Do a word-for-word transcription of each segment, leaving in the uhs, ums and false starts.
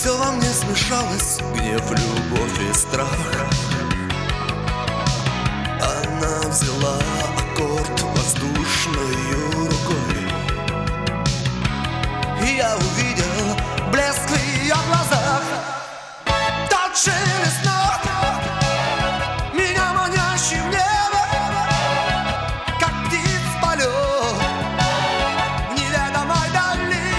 Все во мне смешалось, гнев, любовь и страх. Она взяла аккорд воздушною рукой, и я увидел блеск в ее глазах. Тот шелест нот, меня манящий в небо, как птиц полет в неведомой дали.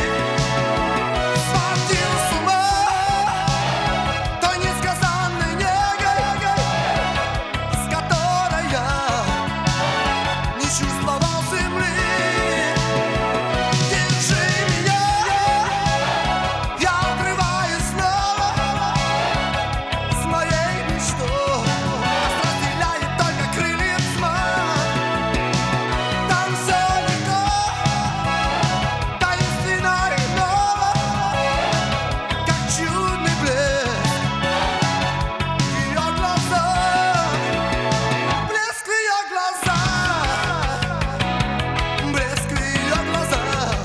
Сводил с ума той несказанной негой, с которой я не чувствовал земли. Держи меня, я отрываюсь снова с моей мечтой. Нас разделяет только крылья тьма. Там все легко, таинственно и ново, как чудный блеск в ее глазах. Блеск в ее глазах, блеск в ее глазах.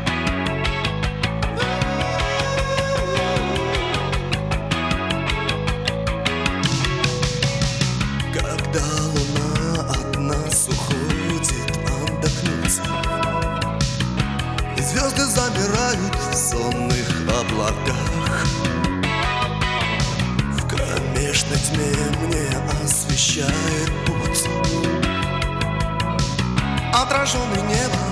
Когда луна от нас уходит отдохнуть, и звезды замирают в сонных облаках, в кромешной тьме мне освещает путь отраженный небом